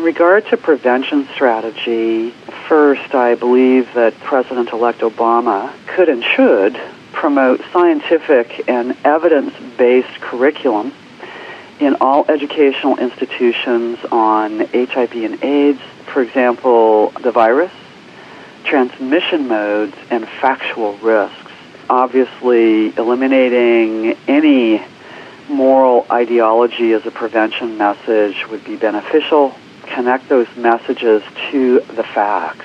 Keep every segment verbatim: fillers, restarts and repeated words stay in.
regard to prevention strategy, first, I believe that President-elect Obama could and should promote scientific and evidence-based curriculum in all educational institutions on H I V and AIDS, for example, the virus, transmission modes, and factual risks. Obviously, eliminating any moral ideology as a prevention message would be beneficial. Connect those messages to the facts.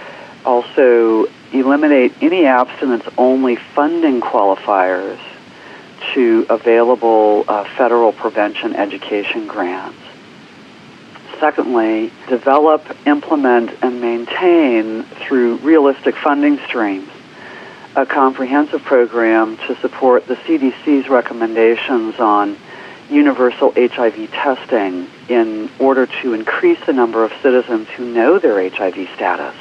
Also, eliminate any abstinence-only funding qualifiers to available uh, federal prevention education grants. Secondly, develop, implement, and maintain through realistic funding streams a comprehensive program to support the C D C's recommendations on universal H I V testing in order to increase the number of citizens who know their H I V status.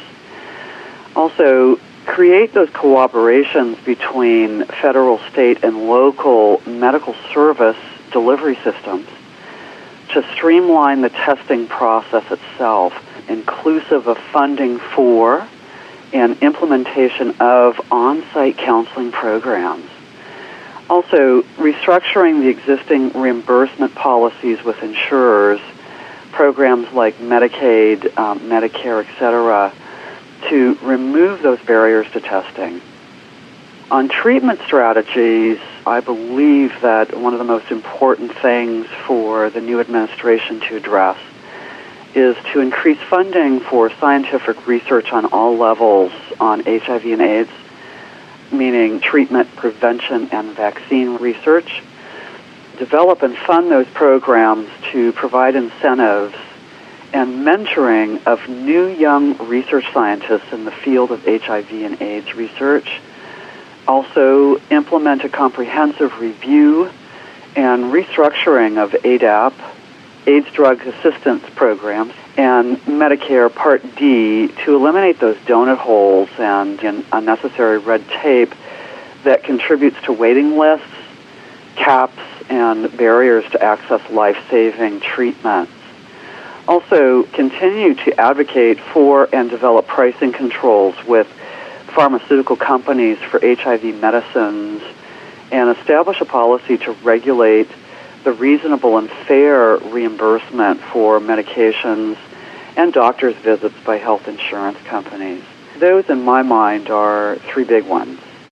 Also, create those cooperations between federal, state, and local medical service delivery systems to streamline the testing process itself, inclusive of funding for and implementation of on-site counseling programs. Also, restructuring the existing reimbursement policies with insurers, programs like Medicaid, um, Medicare, et cetera, to remove those barriers to testing. On treatment strategies, I believe that one of the most important things for the new administration to address is to increase funding for scientific research on all levels on H I V and AIDS, meaning treatment, prevention, and vaccine research. Develop and fund those programs to provide incentives and mentoring of new young research scientists in the field of H I V and AIDS research. Also, implement a comprehensive review and restructuring of A D A P, AIDS drug assistance programs, and Medicare Part D to eliminate those donut holes and, and unnecessary red tape that contributes to waiting lists, caps, and barriers to access life-saving treatments. Also, continue to advocate for and develop pricing controls with pharmaceutical companies for H I V medicines and establish a policy to regulate the reasonable and fair reimbursement for medications and doctors' visits by health insurance companies. Those, in my mind, are three big ones.